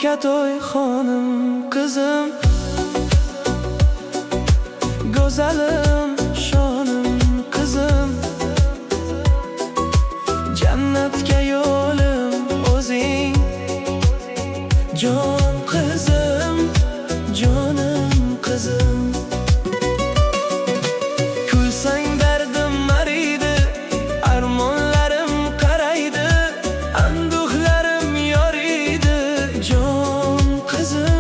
to'y xonim qizim, go'zalim shonim qizim, jannatga yo'lim o'zing, jon qizim, jonim qizim. Kulsang dardim ariydi, armonlarim qaraydi, anduhlarim yoriydi, jon qizim,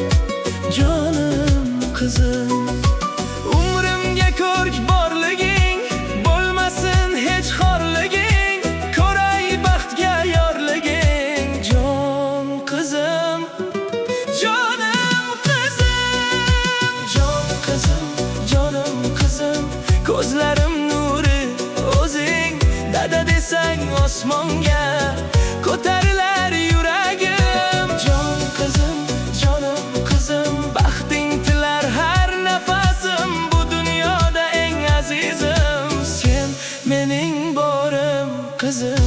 jonim qizim. Umrimga ko'rk borliging, bo'lmasin hech xorliging, ko'ray baxtga yorliging, jon qizim, jonim qizim, jon qizim, jonim qizim. Ko'zlarim nuri o'zing, dada desang osmonga ko'tarilar yuragim, jon qizim, jonim qizim. Baxting tilar har nafasim, bu dunyoda eng azizim, sen mening borim qizim.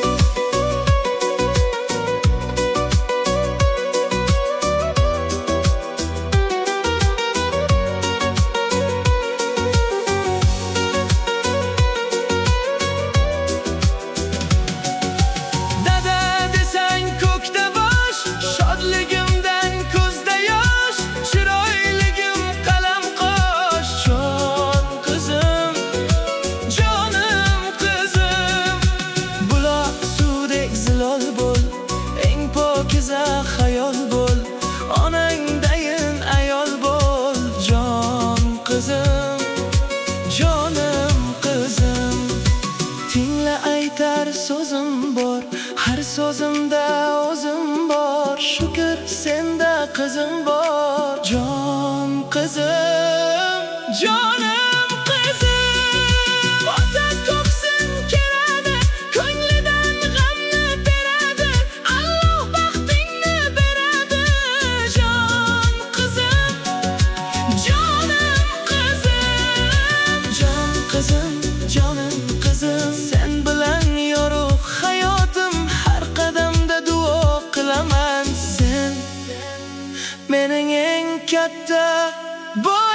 Xayol bo'l, onangdayin ayol bo'l, jon qizim, jonim qizim. Tingla aytar so'zim bor, har so'zimda o'zim bor, shukr senda qizim bor, jon qizim, jonim qizim. Ota ko'ksin keladi, ko'nglidan g'amni beradi, Alloh baxtingni beradi, jon qizim, jonim qizim, jon qizim, jonim qizim. Sen bilan yorug' hayotim, har qadamda duo qilaman, sen mening eng katta